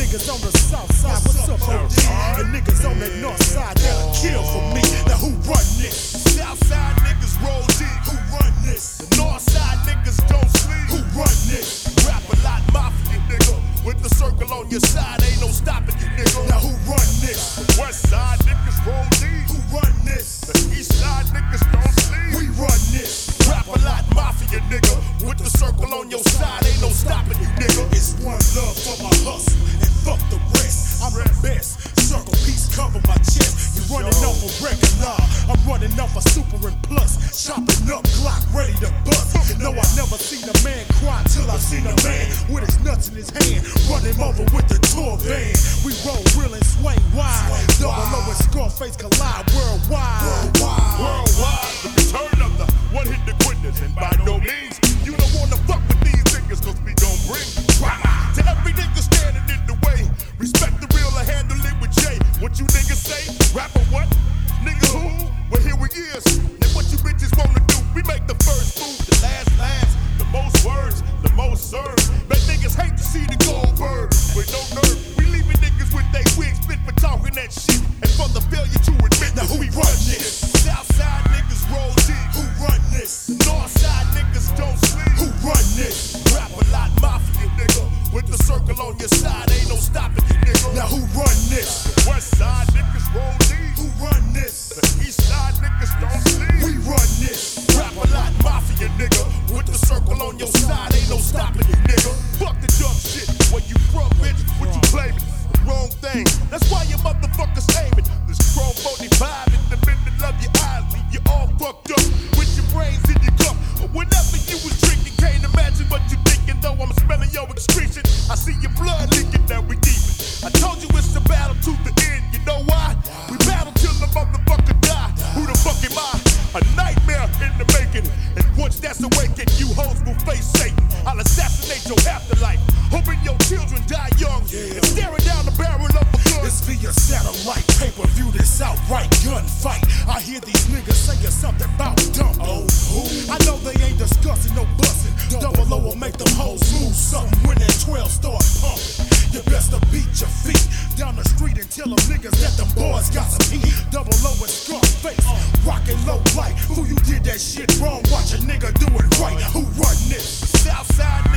niggas on the south side, what's up, OG? And niggas on that north side, they'll kill for me. Now who run this? South side niggas roll deep. Who run this? The north side niggas don't sleep. Who run this? Rap a lot mafia, nigga. With the circle on your side, ain't no stopping you, nigga. Now who run this? The west side niggas roll deep. Who run this? The east side niggas don't sleep. We run this. Rap a lot mafia, nigga. With the circle on your side, ain't no stopping you, nigga. It's one love for my hustle and fuck the rest. I'm the best. Circle piece cover my chest. You running off a regular, I'm running off a super and plus. Chopping up Glock, ready to bust. No, I never seen a man cry till I seen a man with his nuts in his hand. Run him over with the tour van. We roll real and swing wide. Double O and Scarface collide worldwide. Worldwide, the return of the one-hit the quitters. And by no means, you don't wanna fuck with these niggas, cause we gon' bring drama to every nigga standing in the way. Respect the real and handle it with Jay. What you niggas say? Rapper what? Nigga who? Well, here we is. And what you bitches wanna do? We make the first move, the last, the most words, the most served. But niggas hate to see the gold bird with no nerve. We leaving niggas with they wigs split for talking that shit. And for the failure to admit Now that who we run this? Southside niggas roll deep. Who run this? Northside niggas don't sleep. Who run this? Rap a lot mafia, nigga. With the circle on your side, ain't no stopping you, nigga. Now who run this? West side niggas roll deep. Who run this? The east side niggas don't sleep. We run this. Rap a lot mafia, nigga. With the circle on your side, ain't no stopping you, nigga. Fuck the dumb shit. Where you from, bitch? What you claiming? Wrong thing. That's why you motherfuckers aiming. This chrome 45 in the middle of your eyes, leave you all fucked up with your brains in your cup. Or whenever you was drinking, can't imagine what you thinking. Though I'm smelling your excretion, I see your blood leaking. Now we deep. I told you it's a battle to the end. You know why? We battle till the motherfucker die. Who the fuck am I? A nightmare in the making. And once that's awakened, you hoes will face Satan. I'll assassinate your afterlife, hoping your children die young. And staring down the barrel of a gun. It's via satellite, pay-per-view, this outright gunfight. I hear these niggas saying something about dump. Oh, who? I know they ain't discussing no busting. Double O will make them hoes move something when that 12 start pumping. You best to beat your feet down the street and tell them niggas that them boys got some heat. Double O and Scarface, rockin' low light. Who you did that shit wrong? Watch a nigga do it right. Who run this? Southside